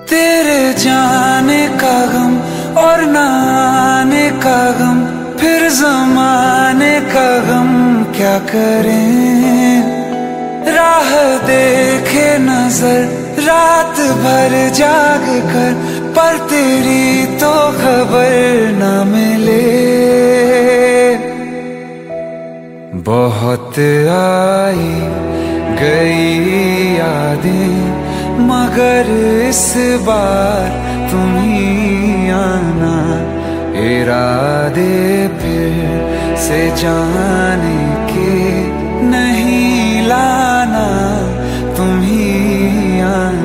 तेरे जाने का गम और ना आने का गम, फिर जमाने का गम क्या करें। राह देखे नजर रात भर जाग कर, पर तेरी तो खबर ना मिले। बहुत आई गई यादें, मगर इस बार तुम ही आना। इरादे फिर से जाने के नहीं लाना, तुम ही आना।